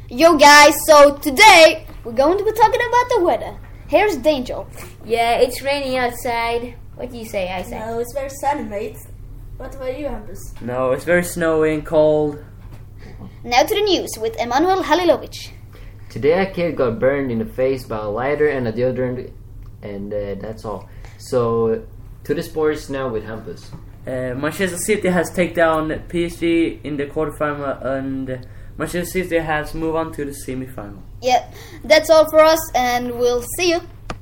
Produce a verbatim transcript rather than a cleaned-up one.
Yo guys, so today we're going to be talking about the weather. Here's Angel. Yeah, it's raining outside. What do you say, Isaac? No, it's very sunny, mate. What about you, Hampus? No, it's very snowy and cold. Now to the news with Emanuel Halilovic. Today a kid got burned in the face by a lighter and a deodorant, and uh, that's all. So, to the sports now with Hampus. Uh, Manchester City has taken down P S G in the quarterfinal, and Manchester City has moved on to the semi-final. Yep, that's all for us, and we'll see you.